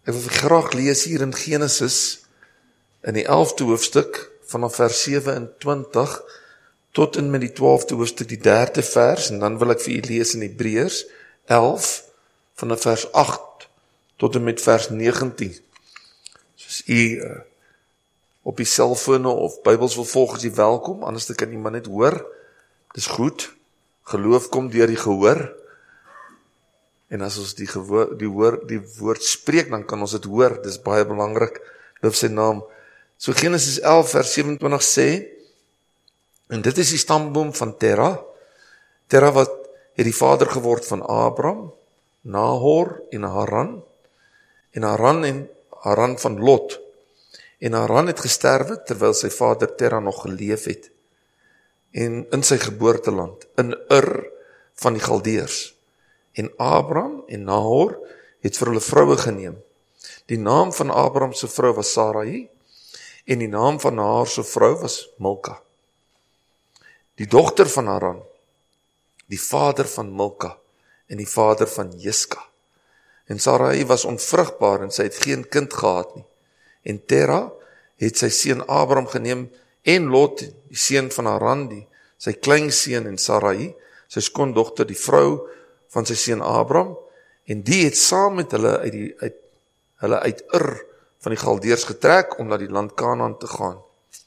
Ek wil graag lees hier in Genesis, in die 11de hoofstuk, vanaf vers 27, tot en met die 12de hoofstuk, die 3de vers, en dan wil ek vir u lees in Hebreërs 11, vanaf vers 8, tot en met vers 19. Soos u op die selfone of Bybels wil volg, is u welkom, anders kan u maar net hoor. Dis goed, geloof kom deur die gehoor, en as ons die woord spreek, dan kan ons dit hoor, dis baie belangrik, loof sy naam. So Genesis 11 vers 27 sê, en dit is die stamboom van Terah. Terah het die vader geword van Abram, Nahor en Haran, en Haran van Lot. En Haran het gesterwe, terwyl sy vader Terah nog geleef het, en in sy geboorteland, in Ur van die Galdeërs. En Abram en Nahor het vir hulle vroue geneem. Die naam van Abram se vrou was Sarai, en die naam van Nahor se vrou was Milka. Die dogter van Haran, die vader van Milka, en die vader van Jiska. En Sarai was onvrugbaar, en sy het geen kind gehad nie. En Terah het sy seun Abram geneem, en Lot, die seun van Haran, sy kleinseun, en Sarai, sy skoondogter, die vrou van sy seun Abram, en die het saam met hulle uit Ur van die Galdeërs getrek, om na die land Kanaan te gaan.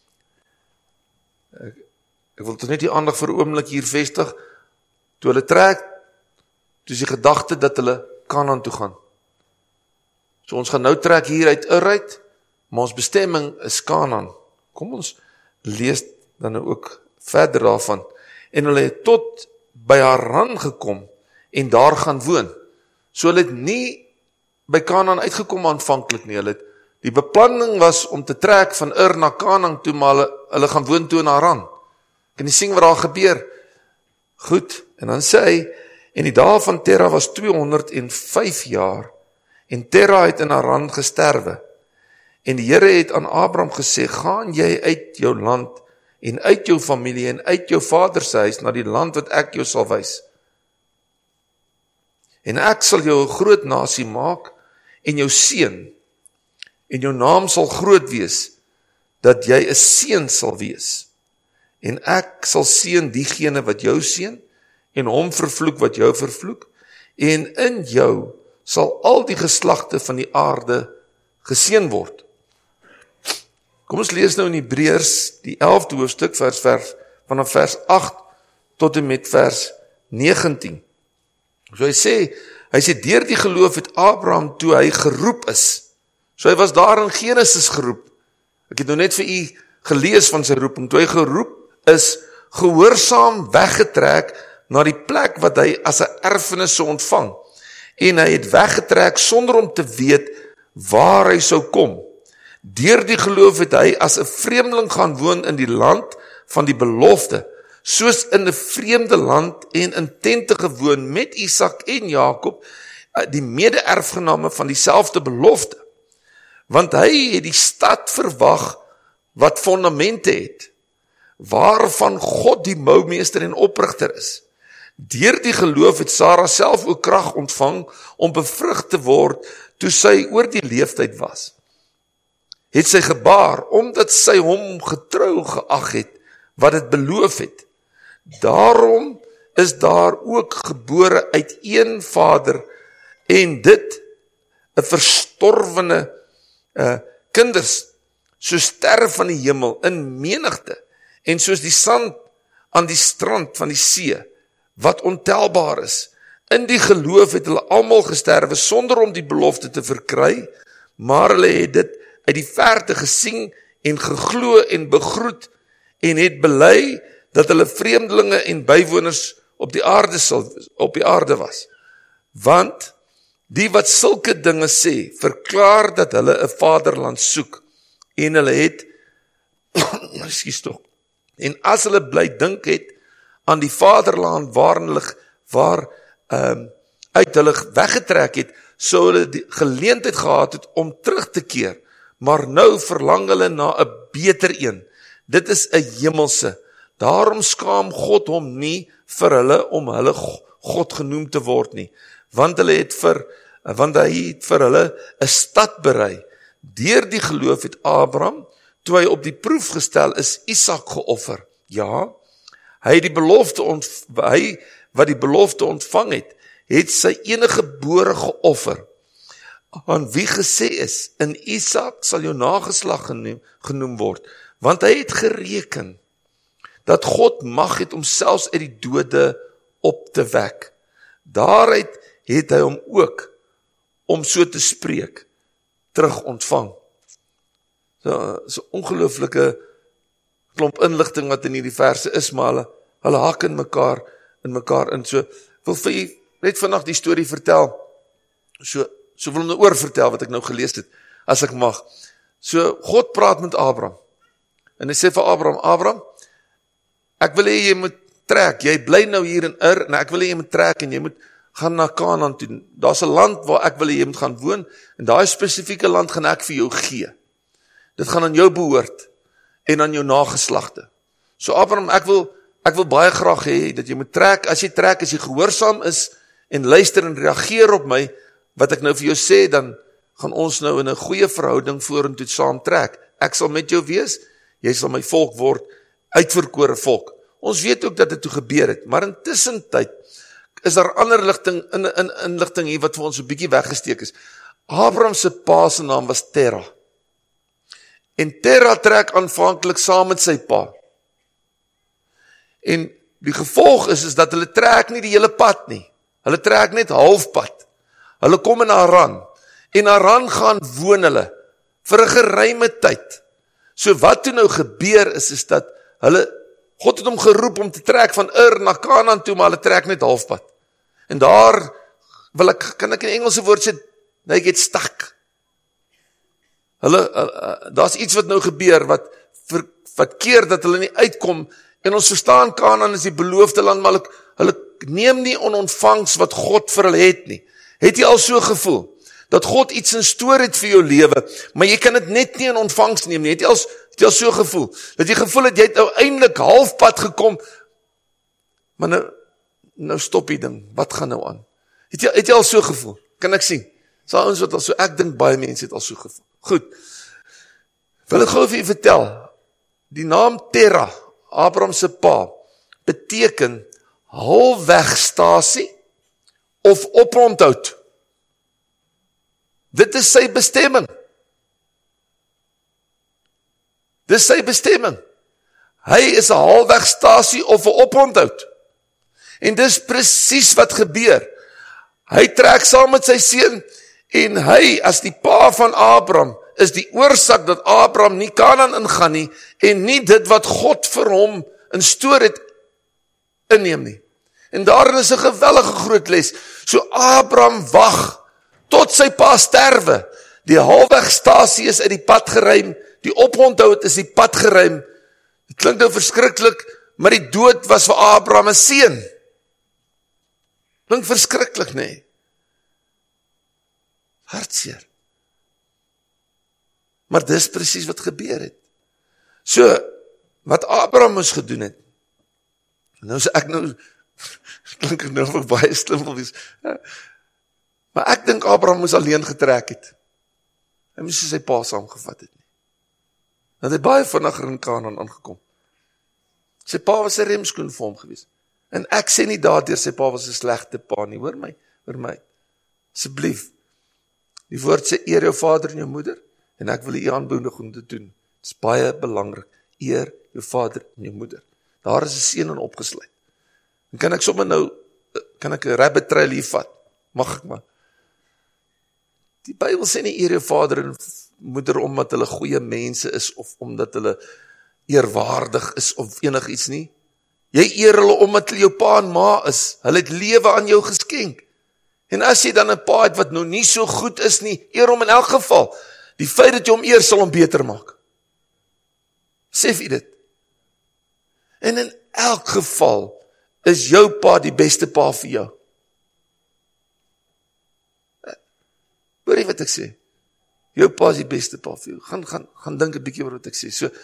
Ek wil net die aandag vir 'n oomblik hier vestig, toe hulle trek, toe is die gedagte dat hulle Kanaan toe gaan. So ons gaan nou trek hier uit Ur uit, maar ons bestemming is Kanaan. Kom ons lees dan nou ook verder daarvan. En hulle het tot by Haran gekom, en daar gaan woon. So hulle het nie by Kanaan uitgekom aanvanklik nie, die beplanning was om te trek van Ur na Kanaan toe, maar hulle gaan woon toe in Haran. Kan jy sien wat daar gebeur? Goed, en dan sê hy, en die dae van Terah was 205 jaar, en Terah het in Haran gesterwe. En die Here het aan Abram gesê, gaan jy uit jou land, en uit jou familie, en uit jou vader se huis, na die land wat ek jou sal wys. En ek sal jou 'n groot nasie maak, en jou seën, en jou naam sal groot wees, dat jy 'n seën sal wees. En ek sal seën diegene wat jou seën, en hom vervloek wat jou vervloek, en in jou sal al die geslagte van die aarde geseën word. Kom ons lees nou in Hebreërs, die 11de hoofstuk, vanaf vers 8 tot en met vers 19. So hy sê, deur die geloof het Abraham toe hy geroep is. So hy was daar in Genesis geroep. Ek het nou net vir u gelees van sy roeping. Toe hy geroep is, gehoorsaam weggetrek na die plek wat hy as 'n erfenis sou ontvang. En hy het weggetrek sonder om te weet waar hy sou kom. Deur die geloof het hy as 'n vreemdeling gaan woon in die land van die belofte, soos in 'n vreemde land en in tente gewoon met Isak en Jakob, die mede-erfgename van dieselfde belofte. Want hy het die stad verwag wat fondamente het, waarvan God die boumeester en oprigter is. Deur die geloof het Sara self ook krag ontvang om bevrug te word toe sy oor die leeftyd was. Het sy gebaar, omdat sy hom getrou geag het, wat het beloof het. Daarom is daar ook gebore uit een vader, en dit 'n verstorwene kinders, so sterre van die hemel in menigte, en soos die sand aan die strand van die see, wat ontelbaar is. In die geloof het hulle almal gesterwe, sonder om die belofte te verkry, maar hulle het dit uit die verte gesien, en geglo en begroet, en het bely, dat hulle vreemdelinge en bywoners op die aarde was. Want die wat sulke dinge sê, verklaar dat hulle 'n vaderland soek, en hulle het, en as hulle bly dink het, aan die vaderland uit hulle weggetrek het, sou hulle die geleentheid gehad het om terug te keer, maar nou verlang hulle na 'n beter een. Dit is 'n hemelse. Daarom skaam God hom nie vir hulle om hulle God genoem te word nie, want hulle het vir want hy het vir hulle 'n stad berei. Deur die geloof het Abraham, toe hy op die proef gestel is, Isak geoffer. Ja, hy wat die belofte ontvang het sy enige gebore geoffer, aan wie gesê is, in Isak sal jou nageslag genoem word, want hy het gereken, dat God mag het om selfs uit die dode op te wek. Daaruit het hy hom ook, om so te spreek, terug ontvang. So ongelooflike klomp inligting wat in hierdie verse is, maar hulle hak in mekaar in. So, wil vir jy net vandag die storie vertel, so wil nou oorvertel wat ek nou gelees het, as ek mag. So, God praat met Abraham, en hy sê vir Abraham, ek wil hê jy moet trek, jy bly nou hier in Ur, en ek wil hê jy moet trek, en jy moet gaan na Kanaan toe. Daar's 'n land waar ek wil hê jy moet gaan woon, en daai spesifieke land gaan ek vir jou gee. Dit gaan aan jou behoort, en aan jou nageslagte. So Abraham, ek wil baie graag hê, dat jy moet trek, as jy gehoorsaam is, en luister en reageer op my, wat ek nou vir jou sê, dan gaan ons nou in 'n goeie verhouding vorentoe saam trek. Ek sal met jou wees, jy sal my volk word, uitverkore volk. Ons weet ook dat dit toe gebeur het, maar intussen tyd, is daar ander inligting hier, wat vir ons 'n bietjie weggesteek is. Abraham se pa se naam was Terah. En Terah trek aanvanklik saam met sy pa. En die gevolg is dat hulle trek nie die hele pad nie. Hulle trek net halfpad. Hulle kom in Haran. En Haran gaan woon hulle, vir 'n geruime tyd. So wat toe nou gebeur is dat God het hom geroep om te trek van Ur na Kanaan toe, maar hulle trek net halfpad. En daar, kan ek in Engelse woord sê, they get stuck. Daar's iets wat nou gebeur, wat keer dat hulle nie uitkom, en ons verstaan Kanaan is die beloofde land, maar hulle neem nie ontvangst wat God vir hulle het nie. Het jy al so gevoel, dat God iets in stoor het vir jou lewe, maar jy kan dit net nie in ontvangst neem nie, het jy al so gevoel, dat jy gevoel het, jy het nou eindelijk halfpad gekom, maar nou stop die ding, wat gaan nou aan? Het jy al so gevoel? Kan ek sien? Sal ons wat al so, ek dink baie mense het al so gevoel. Goed, wil ek gou vir jy vertel, die naam Terah, Abraham se pa, beteken halfwegstasie of opronthoud. Dit is sy bestemming. Dis sy bestemming. Hy is 'n halfwegstasie of 'n opronthoud. En dis presies wat gebeur. Hy trek saam met sy seun, en hy, as die pa van Abraham, is die oorsaak dat Abraham nie Kanaan ingaan nie, en nie dit wat God vir hom in stoor het, inneem nie. En daarin is 'n geweldige groot les. So Abraham wag tot sy pa sterwe. Die halfwegstasie is uit die pad geruim, die oponthoud is die pad geruim. Dit klink nou verskriklik, maar die dood was vir Abraham 'n seën. Klink verskriklik, nee. Hartseer. Maar dis presies wat gebeur het. So, wat Abraham moes gedoen het, nou sê ek nou, klink ek nou vir baie slim wil wees, maar ek dink Abraham moes alleen getrek het. Hy moes sy pa saamgevat het nie. Dat hy baie vinniger in Kanaan aangekom. Sy pa was 'n remskoen vir hom gewees. En ek sê nie daardeur sy pa was 'n slegte pa nie, hoor my. Asseblief. Die woord sê eer jou vader en jou moeder, en ek wil u aanmoedig om te doen. Dit is baie belangrik. Eer jou vader en jou moeder. Daar is 'n seën in opgesluit. En kan ek sommer nou, kan ek 'n rabbit trail hier vat? Mag ek maar? Die Bybel sê nie eer jou vader en moeder omdat hulle goeie mense is, of omdat hulle eerwaardig is, of enig iets nie. Jy eer hulle omdat hulle jou pa en ma is. Hulle het lewe aan jou geskenk. En as jy dan 'n pa het wat nou nie so goed is nie, eer hom in elk geval. Die feit dat jy hom eer sal hom beter maak. Sef jy dit? En in elk geval is jou pa die beste pa vir jou. Hoor jy wat ek sê? Jou pa is die beste pa vir jou. Gaan dink 'n bietjie oor wat ek sê. So,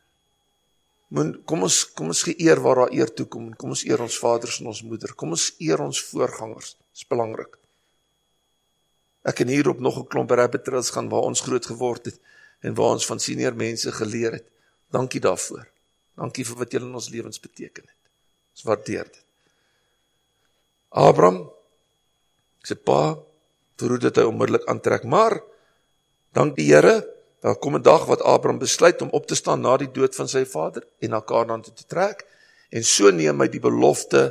kom ons gee eer waar daar eer toekom. Kom ons eer ons vaders en ons moeder. Kom ons eer ons voorgangers. Dit is belangrik. Ek kan hier op nog 'n klomp rabbit trails gaan waar ons groot geword het en waar ons van senior mense geleer het. Dankie daarvoor. Dankie vir wat julle in ons lewens beteken het. Ons waardeer dit. Abraham, sy pa, verhoed dat hy onmiddellik aantrek, maar dank die Here, daar kom 'n dag wat Abraham besluit om op te staan na die dood van sy vader en na Kanaan toe te trek, en so neem hy die beloofde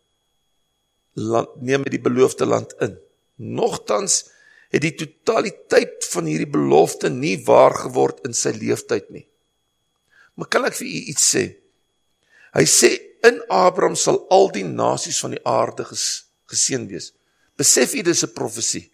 land in. Nogtans het die totaliteit van hierdie belofte nie waar geword in sy leeftyd nie. Maar kan ek vir u iets sê? Hy sê, in Abraham sal al die nasies van die aarde geseën wees. Besef u dis 'n profesie?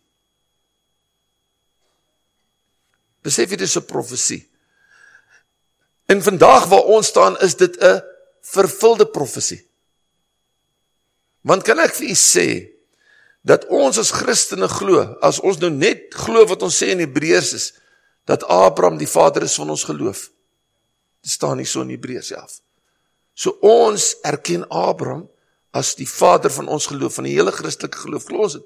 Besef u dis 'n profesie? En vandag waar ons staan, is dit 'n vervulde profesie. Want kan ek vir u sê, dat ons as Christene glo, as ons nou net glo wat ons sê in Hebreërs is, dat Abraham die vader is van ons geloof. Dit staan nie so in Hebreërs af. So ons erken Abraham as die vader van ons geloof, van die hele Christelike geloof. Glo ons dit?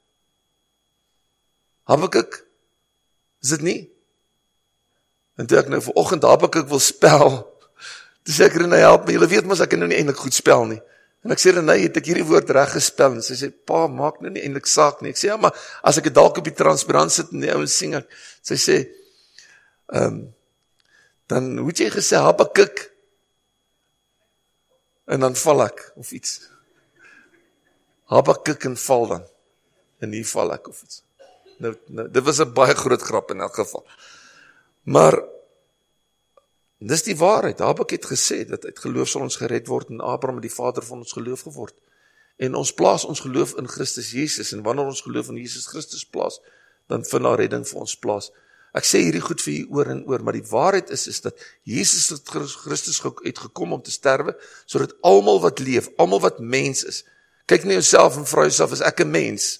Habakuk, is dit nie? En toe ek nou vanoggend Habakuk wil spel, toe sê ek, Renée, help my, julle weet mos ek kan nou nie eintlik goed spel nie. En ek sê, Renée, het ek hierdie woord reg gespel? En sy sê, pa, maak nou nie eintlik saak nie. Ek sê, ja, maar as ek het dalk op die transparant sit en die ouens sing ek, sy sê, dan hoe het jy gesê, Habakuk? En dan val ek, of iets. Habakuk en val dan. En hier val ek, of iets. Nou, dit was 'n baie groot grap in elk geval. Maar, dis die waarheid. Habakuk het gesê, dat uit geloof sal ons gered word, en Abraham het die vader van ons geloof geword. En ons plaas ons geloof in Christus Jesus, en wanneer ons geloof in Jesus Christus plaas, dan vind daar redding vir ons plaas. Ek sê hierdie goed vir u oor en oor, maar die waarheid is dat Jesus Christus het gekom om te sterwe, sodat almal wat leef, almal wat mens is, kyk na jouself en vra jouself, is ek 'n mens?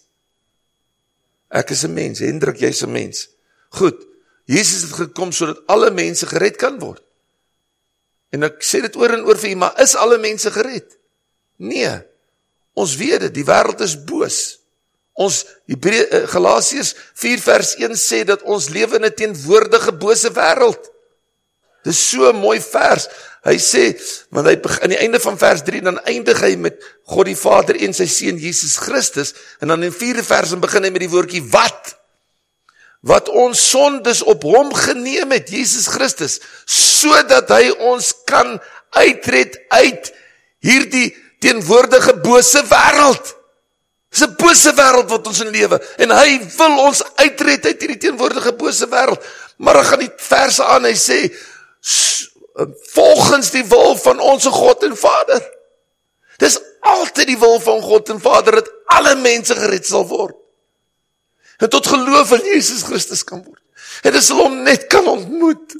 Ek is 'n mens, Hendrik, jy's 'n mens. Goed, Jesus het gekom sodat alle mense gered kan word. En ek sê dit oor en oor vir u, maar is alle mense gered? Nee, ons weet dit, die wêreld is boos. Ons Galasiërs 4 vers 1 sê dat ons lewe in 'n teenwoordige bose wêreld. Dis so 'n mooi vers. Hy sê, want hy aan die einde van vers 3, dan eindig hy met God die Vader en sy Seun Jesus Christus, en dan in 4 vers begin hy met die woordjie wat ons sondes op hom geneem het, Jesus Christus, sodat hy ons kan uitred uit hierdie teenwoordige bose wêreld. Dis 'n bose wêreld wat ons in lewe, en hy wil ons uitred uit hierdie teenwoordige bose wêreld. Maar dan gaan die verse aan, hy sê, volgens die wil van onze God en Vader. Dis altyd die wil van God en Vader, dat alle mense gered sal word. En tot geloof in Jesus Christus kan word. En dis hulle hom net kan ontmoet.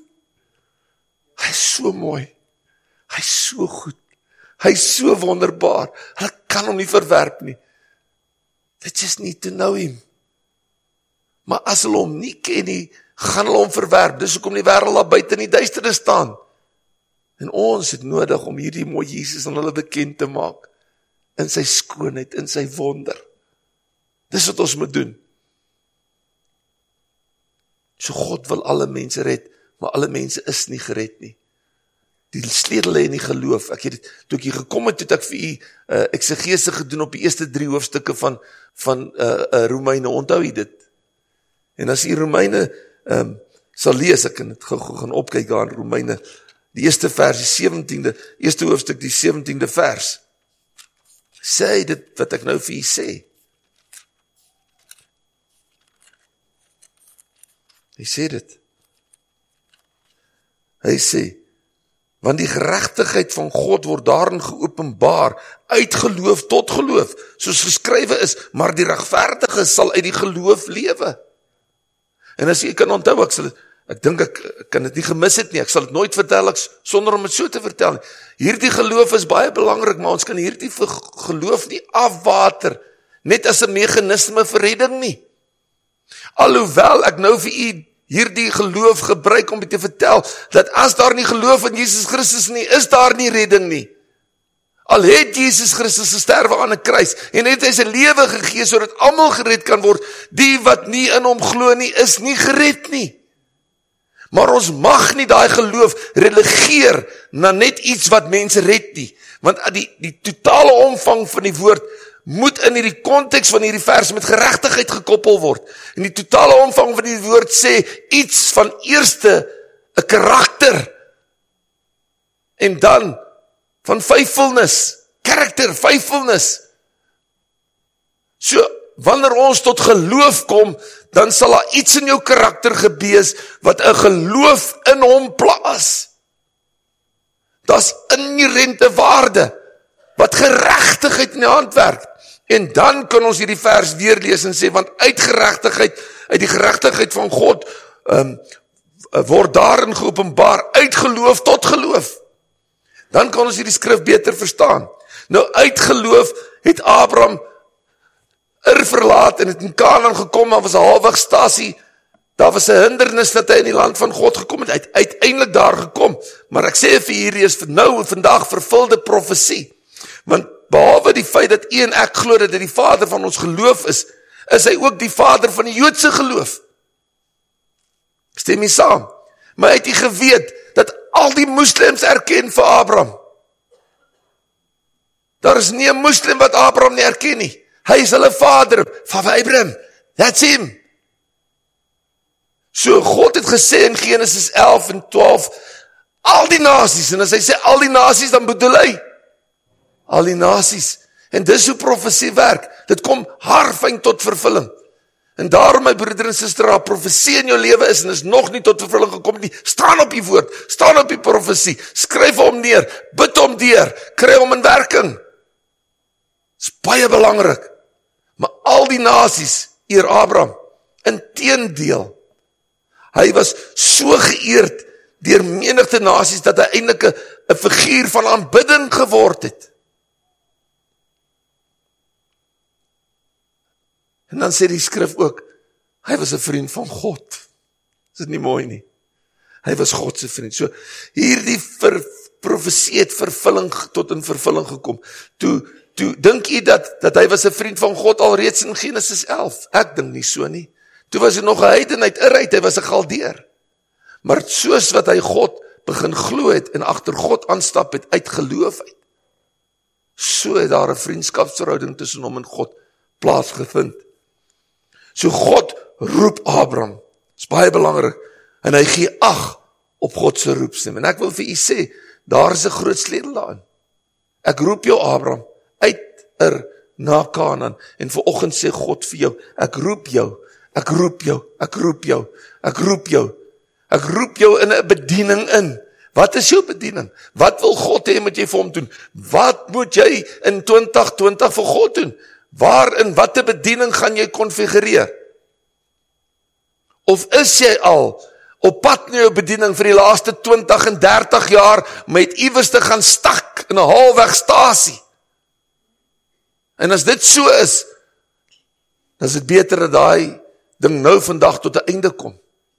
Hy is so mooi. Hy is so goed. Hy is so wonderbaar. Hulle kan hom nie verwerp nie. They just need to know him. Maar as hulle hom nie ken nie, gaan hulle hom verwerp. Dis hoekom die wêreld daar buite in die duisternis staan. En ons het nodig om hierdie mooi Jesus aan hulle bekend te maak. In sy skoonheid, in sy wonder. Dis wat ons moet doen. So God wil alle mense red, maar alle mense is nie gered nie. Die sleutel lê in die geloof. Ek het toe ek hier gekom het, het ek vir u eksegese gedoen op die eerste 3 hoofstukke van Romeine. Onthou jy dit? En as jy Romeine sal lees, ek kan dit gou gaan opkyk daar in Romeine, die eerste vers, die 17de, eerste hoofstuk, die 17de vers. Sê dit wat ek nou vir u sê. Hy sê dit. Hy sê, want die geregtigheid van God word daarin geopenbaar, uit geloof tot geloof, soos geskrywe is, maar die regverdige sal uit die geloof lewe. En as jy kan onthou, ek dink ek kan dit nie gemis het nie, ek sal dit nooit vertel, sonder om het so te vertel. Hierdie geloof is baie belangrik, maar ons kan hierdie geloof nie afwater, net as 'n meganisme vir redding nie. Alhoewel ek nou vir u hierdie geloof gebruik om te vertel, dat as daar nie geloof in Jesus Christus nie, is daar nie redding nie. Al het Jesus Christus gesterwe aan 'n kruis, en het hy sy lewe gegee, sodat almal gered kan word, die wat nie in hom glo nie, is nie gered nie. Maar ons mag nie daai geloof relegeer na net iets wat mense red nie, want die totale omvang van die woord moet in hierdie konteks van hierdie vers met geregtigheid gekoppel word. En die totale omvang van die woord sê iets van eerste 'n karakter, en dan van faithfulness, karakter, faithfulness. So, wanneer ons tot geloof kom, dan sal daar iets in jou karakter gebees, wat 'n geloof in hom plaas. Daar's inherente waarde, wat geregtigheid in die hand werk. En dan kan ons hierdie vers weer lees en sê, want uit die geregtigheid van God, word daarin geopenbaar, uit geloof tot geloof. Dan kan ons hierdie skrif beter verstaan. Nou, uit geloof het Abraham verlaat en het in Kanaan gekom, maar was 'n halwegstasie. Daar was 'n hindernis dat hy in die land van God gekom het. Hy het uiteindelik daar gekom. Maar ek sê vir hierdie is nou vandag vervulde profesie. Want behalwe die feit dat u en ek glo dat hy die vader van ons geloof is hy ook die vader van die Joodse geloof. Stem nie saam? Maar hy het nie geweet dat al die moslems erken vir Abraham. Daar is nie 'n moslim wat Abraham nie erken nie. Hy is hulle vader, van Abraham. That's him. So God het gesê in Genesis 11 en 12, al die nasies, en as hy sê al die nasies, dan bedoel hy al die nasies. En dis hoe profesie werk. Dit kom haarfyn tot vervulling. En daarom, my broeder en suster, daar profesie in jou lewe is, en is nog nie tot vervulling gekom nie, staan op die woord, staan op die profesie, skryf hom neer, bid hom deur, kry hom in werking. Dis baie belangrik. Maar al die nasies eer Abraham, inteendeel, hy was so geëerd deur menigte nasies, dat hy eintlik 'n figuur van aanbidding geword het. En dan sê die skrif ook, hy was 'n vriend van God. Is dit nie mooi nie? Hy was God se vriend. So, hierdie profesie het tot in vervulling gekom. Toe dink jy dat hy was 'n vriend van God alreeds in Genesis 11? Ek dink nie so nie. Toe was hy nog 'n heiden uit Ur, hy was 'n Galdeer. Maar soos wat hy God begin glo het en agter God aanstap het uit geloof uit, so het daar 'n vriendskapsverhouding tussen hom en God plaasgevind. So God roep Abraham, is baie belangrik, en hy gee ag op God se roepstem. En ek wil vir u sê, daar is 'n groot sleutel daarin. Ek roep jou Abraham, uit na Kanaan, en vanoggend sê God vir jou, ek roep jou, ek roep jou, ek roep jou, ek roep jou, ek roep jou in 'n bediening in. Wat is jou bediening? Wat wil God hê moet jy vir hom doen? Wat moet jy in 2020 vir God doen? Waarin, wat 'n bediening gaan jy konfigureer? Of is jy al op pad na jou bediening vir die laaste 20 en 30 jaar met iewers te gaan stak in 'n halwegstasie? En as dit so is, dan is dit beter dat daai ding nou vandag tot 'n einde kom.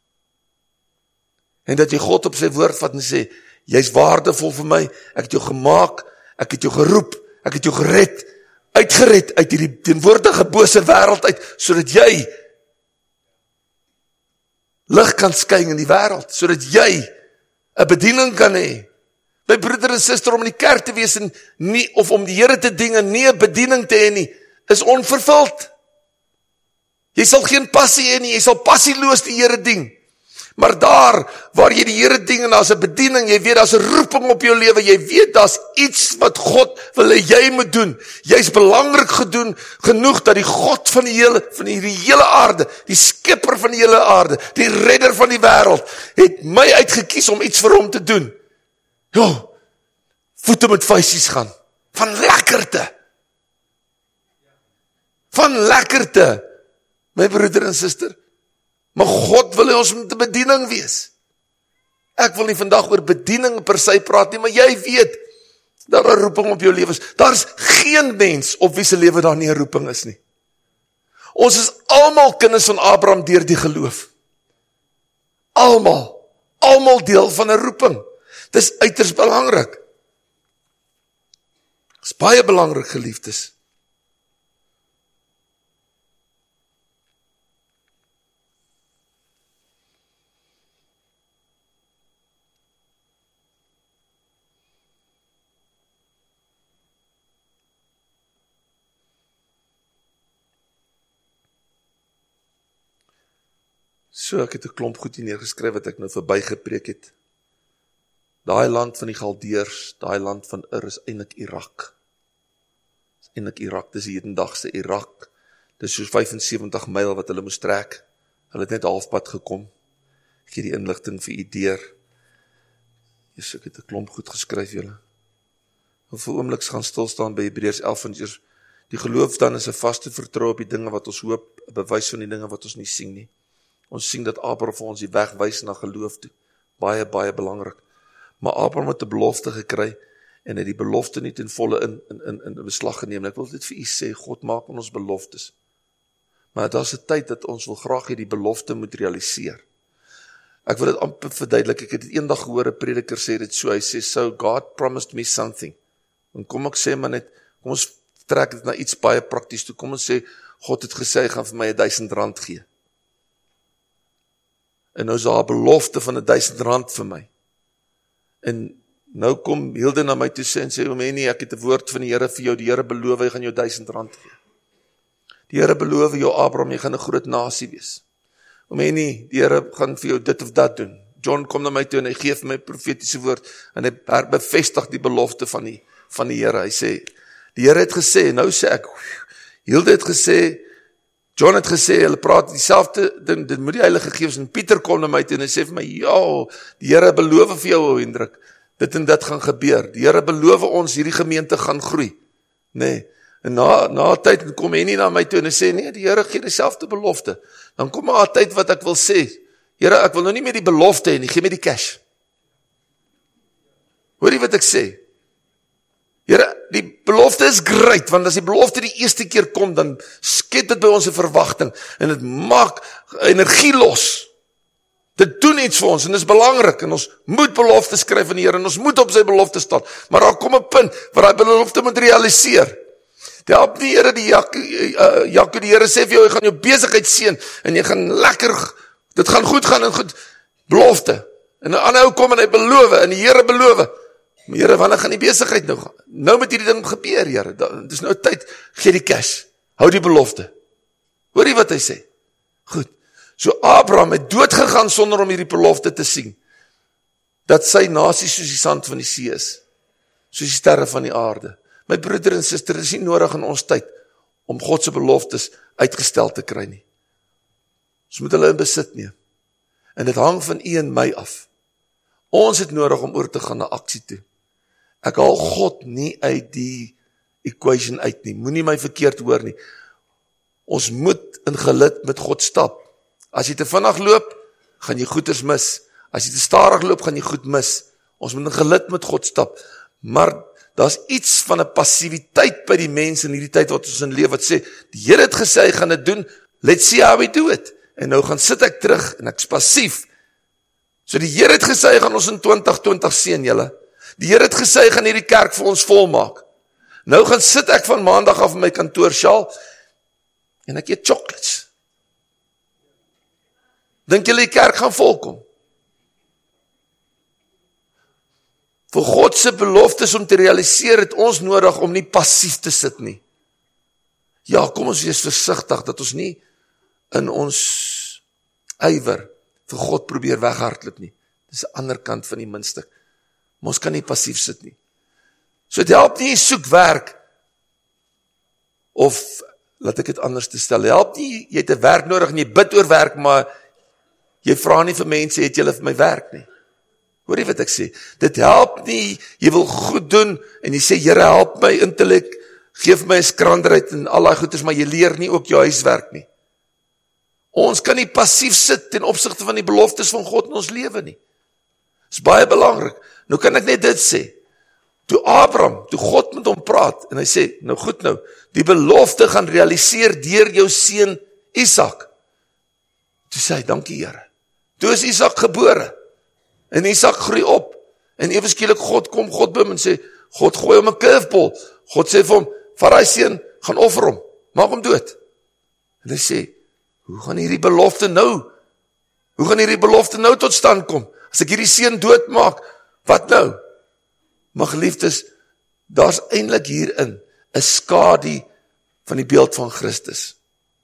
En dat jy God op sy woord vat en sê, jy's waardevol vir my, ek het jou gemaak, ek het jou geroep, ek het jou gered uit hierdie teenwoordige bose wêreld uit, sodat jy lig kan skyn in die wêreld, sodat jy 'n bediening kan hê. My broeder en suster, om in die kerk te wees en nie, of om die Here te dien en nie 'n bediening te hê nie, is onvervuld. Jy sal geen passie hê nie, jy sal passieloos die Here dien. Maar daar waar jy die Here dien en daar's 'n bediening, jy weet daar's 'n roeping op jou lewe, jy weet daar's iets wat God wil hê jy moet doen. Jy's belangrik genoeg dat die God van hierdie hele aarde, die skepper van die hele aarde, die redder van die wêreld, het my uitgekies om iets vir hom te doen. Jo, voete met vuisies gaan, van lekkerte, my broeder en suster. Maar God wil hê ons moet 'n bediening wees. Ek wil nie vandag oor bediening per se praat nie, maar jy weet, daar 'n roeping op jou lewe is. Daar is geen mens op wie se lewe daar nie 'n roeping is nie. Ons is almal kinders van Abraham deur die geloof. Almal deel van 'n roeping. Dis uiters belangrik. Dis baie belangrik, geliefdes. So, ek het 'n klomp goed hier neergeskryf wat ek nou verby gepreek het. Daai land van die Galdeërs, daai land van Ur is eintlik Irak. Dis eintlik Irak, dis die hedendagse Irak. Dis soos 75 myl wat hulle moes trek. Hulle het net halfpad gekom. Ek gee die inligting vir u deur. Jesus, ek het 'n klomp goed geskryf, julle. Hoeveel oombliks gaan stilstaan by Hebreërs 11 van eers. Die geloof dan is 'n vaste vertroue op die dinge wat ons hoop, 'n bewys van die dinge wat ons nie sien nie. Ons sien dat Abraham vir ons die weg wys na geloof toe. Baie, baie belangrik. Maar Abraham het 'n belofte gekry en het die belofte nie ten volle in beslag geneem. Ek wil dit vir u sê, God maak ons beloftes. Maar daar's 'n tyd dat ons wil graag hê die belofte moet realiseer. Ek wil dit amper verduidelik. Ek het dit eendag gehoor, 'n prediker sê dit so. Hy sê, so God promised me something. En kom ek sê maar net, kom ons trek dit na iets baie prakties toe. Kom ons sê, God het gesê, hy gaan vir my R1000 gee. En nou is daar 'n belofte van R1000 vir my. En nou kom Hilde na my toe sê en sê, Omeni, ek het 'n woord van die Here vir jou, die Here beloof, hy gaan jou R1000 gee. Die Here beloof jou, Abraham, jy gaan 'n groot nasie wees. Omeni, die Here gaan vir jou dit of dat doen. John kom na my toe en hy gee vir my profetiese woord, en hy bevestig die belofte van die Here. Hy sê, die Here het gesê, nou sê ek, Hilde het gesê, John het gesê, hulle praat dieselfde ding, dit moet die Heilige Gees, en Pieter kom na my toe en hy sê vir my, ja, die Here beloof vir jou, Hendrik, dit en dit gaan gebeur, die Here beloof ons, hierdie gemeente gaan groei, nee, en na tyd kom hy nie na my toe en hy sê, nee, die Here gee dieselfde belofte, dan kom maar 'n tyd wat ek wil sê, Here, ek wil nou nie meer die belofte hê nie, gee my die cash, hoor jy wat ek sê? Here, die belofte is great, want as die belofte die eerste keer kom, dan skep dit by ons 'n verwagting, en dit maak energie los. Dit doen iets vir ons, en dit is belangrik, en ons moet belofte skryf van die Here, en ons moet op sy belofte staan, maar daar kom 'n punt, waar die belofte moet realiseer. Dit help nie, Here, Jaco, die Here sê vir jou, jy gaan jou besigheid seën, en jy gaan lekker, dit gaan goed gaan, en goed, belofte, en 'n ander ou kom en hy beloof, en die Here beloof, maar Here, wanneer gaan die besigheid nou gaan? Nou moet hierdie ding gebeur, Here. Dit is nou tyd, gee die cash. Hou die belofte. Hoor jy wat hy sê? Goed. So Abraham het dood gegaan sonder om hierdie belofte te sien. Dat sy nasie soos die sand van die see is. Soos die sterre van die aarde. My broeder en suster, is nie nodig in ons tyd om God se beloftes uitgestel te kry nie. Ons moet hulle in besit neem. En dit hang van u en my af. Ons het nodig om oor te gaan na aksie toe. Ek haal God nie uit die equation uit nie. Moenie my verkeerd hoor nie. Ons moet in gelid met God stap. As jy te vinnig loop, gaan jy goeders mis. As jy te stadig loop, gaan jy goed mis. Ons moet in gelid met God stap. Maar daar's iets van 'n passiwiteit by die mense in hierdie tyd wat ons in leef, wat sê, die Here het gesê hy gaan dit doen, let's see how we do it. En nou gaan sit ek terug en ek's passief. So die Here het gesê hy gaan ons in 2020 seën julle. Die Here het gesê hy gaan hierdie kerk vir ons volmaak. Nou gaan sit ek van maandag af in my kantoor sjaal en ek eet chocolates. Dink julle die kerk gaan volkom? Vir God se beloftes om te realiseer het ons nodig om nie passief te sit nie. Ja, kom ons wees versigtig dat ons nie in ons ywer vir God probeer weghardloop nie. Dis 'n ander kant van die muntstuk. Maar ons kan nie passief sit nie. So dit help nie, jy soek werk, of, laat ek dit anders te stel, help nie, jy het 'n werk nodig en jy bid oor werk, maar jy vra nie vir mense, het julle vir my werk nie. Hoor jy wat ek sê? Dit help nie, jy wil goed doen, en jy sê, Here, help my intellek, geef my 'n skranderheid en al daai goeders, maar jy leer nie ook jou huiswerk nie. Ons kan nie passief sit ten opsigte van die beloftes van God in ons lewe nie. Dis baie belangrik. Nou kan ek net dit sê. Toe Abraham, toe God met hom praat, en hy sê, nou goed nou, die belofte gaan realiseer deur jou seun Isak. Toe sê hy, dankie Here. Toe is Isak gebore, en Isak groei op, en ewe skielik God kom, God by hom en sê, God gooi hom 'n curveball. God sê vir hom, vat daai seun, gaan offer hom, maak hom dood. En hy sê, hoe gaan hierdie belofte nou tot stand kom? As ek hierdie seun doodmaak, wat nou? Maar geliefdes, daar's eintlik hierin 'n skadu van die beeld van Christus.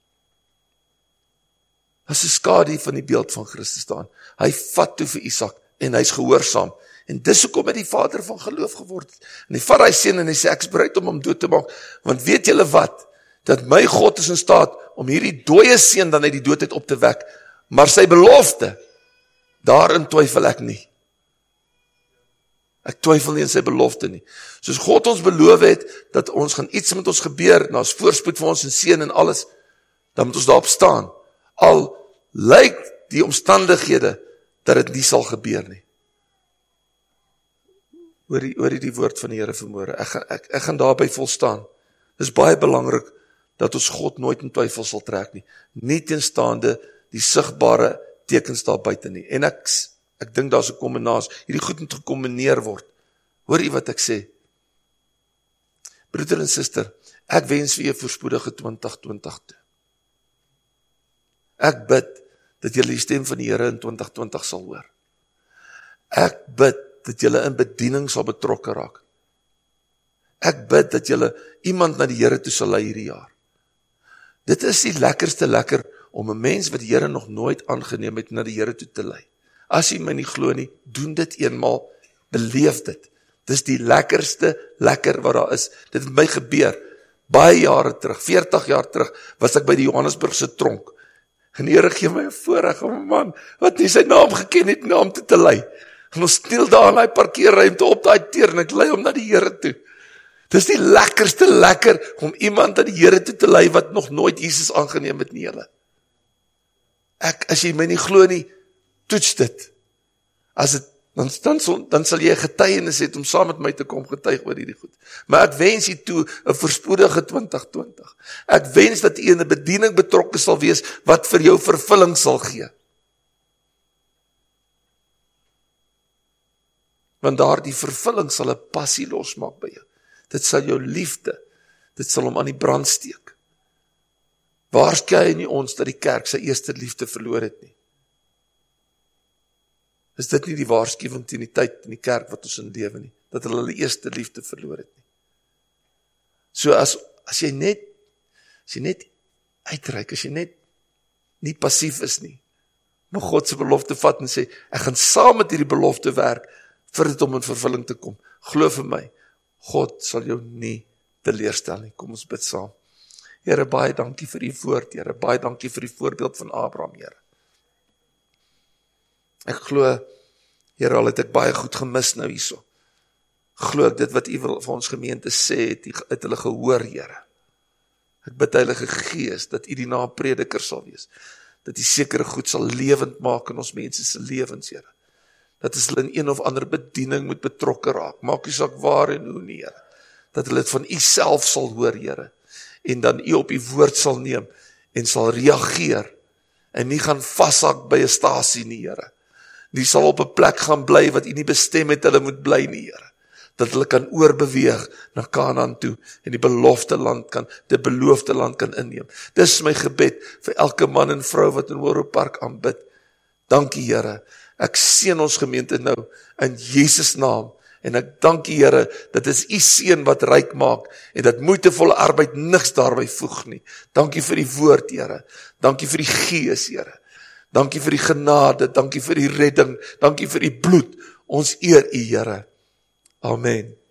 As 'n skadu van die beeld van Christus staan. Hy vat toe vir Isak en hy's gehoorsaam. En dis hoekom hy die vader van geloof geword het. En hy vat daai seun en hy sê, ek is bereid om hom dood te maak. Want weet julle wat? Dat my God is in staat om hierdie dooie seun dan uit die dood uit op te wek. Maar sy belofte, daarin twyfel ek nie. Ek twyfel nie in sy belofte nie. Soos God ons beloof het, dat ons gaan iets met ons gebeur, en ons voorspoed vir ons en seën en alles, dan moet ons daarop staan. Al lyk die omstandighede, dat dit nie sal gebeur nie. Hoor die woord van die Here vanmôre. Ek gaan daarby volstaan. Dit is baie belangrik, dat ons God nooit in twyfel sal trek nie. Nie teenstaande die sigbare tekens daar buite nie. En ek dink daar's 'n kombinasie. Hierdie goed moet gekombineer word. Hoor jy wat ek sê? Broeder en suster, ek wens vir jou voorspoedige 2020 toe. Ek bid dat julle die stem van die Here in 2020 sal hoor. Ek bid dat julle in bediening sal betrokke raak. Ek bid dat julle iemand na die Here toe sal lei hierdie jaar. Dit is die lekkerste lekker om 'n mens wat die Here nog nooit aangeneem het na die Here toe te lei. As jy my nie glo nie, doen dit eenmaal, beleef dit. Dis die lekkerste lekker wat daar is. Dit het my gebeur, baie jare terug, 40 jaar terug, was ek by die Johannesburgse tronk. En die Here gee my 'n voorreg om 'n man, wat nie sy naam geken het, na hom toe te lei. En ons stil daar in die parkeerruimte op daai teer, en ek lei hom na die Here toe. Dis die lekkerste lekker, om iemand na die Here toe te lei, wat nog nooit Jesus aangeneem het nie, julle. As jy my nie glo nie, toets dit. As dit, dan sal jy 'n getuienis hê om saam met my te kom getuig oor hierdie goed. Maar ek wens jy toe 'n voorspoedige 2020. Ek wens dat jy in 'n bediening betrokke sal wees, wat vir jou vervulling sal gee. Want daardie vervulling sal 'n passie losmaak by jou. Dit sal jou liefde, dit sal hom aan die brand steek. Waarskynlik nie ons dat die kerk sy eerste liefde verloor het nie. Is dit nie die waarskuwing teen die tyd in die kerk wat ons in lewe nie, dat hulle eerste liefde verloor het nie. So as jy net uitreik, as jy net nie passief is nie, maar God se belofte vat en sê, ek gaan saam met hierdie belofte werk, vir dit om in vervulling te kom. Glo vir my, God sal jou nie teleurstel nie. Kom ons bid saam. Here, baie dankie vir die woord, Here. Baie dankie vir die voorbeeld van Abraham, Here. Ek glo, Here, al het ek baie goed gemis nou hierso. Glo ek dit wat U wil vir ons gemeente sê, het hulle gehoor, Here. Ek bid Heilige Gees, dat U die naprediker sal wees. Dat U sekere goed sal lewend maak in ons mense se lewens, Here. Dat as hulle in een of ander bediening moet betrokke raak, maak nie saak waar en hoe nie, Here. Dat hulle dit van U self sal hoor, Here. En dan U op U woord sal neem, en sal reageer, en nie gaan vashak by 'n stasie nie, Here. Die sal op 'n plek gaan bly, wat U nie bestem het, hulle moet bly nie, Here. Dat hulle kan oorbeweeg na Kanaan toe, en die beloofde land kan inneem. Dis my gebed, vir elke man en vrou, wat in Oro Park aanbid. Dankie, Here. Ek seën ons gemeente nou, in Jesus naam, en ek dank U, Here, dat is U seën wat ryk maak, en dat moeitevolle arbeid niks daarby voeg nie. Dankie vir die woord, Here. Dankie vir die Gees, Here. Dankie vir die genade, dankie vir die redding, dankie vir die bloed. Ons eer U, Here. Amen.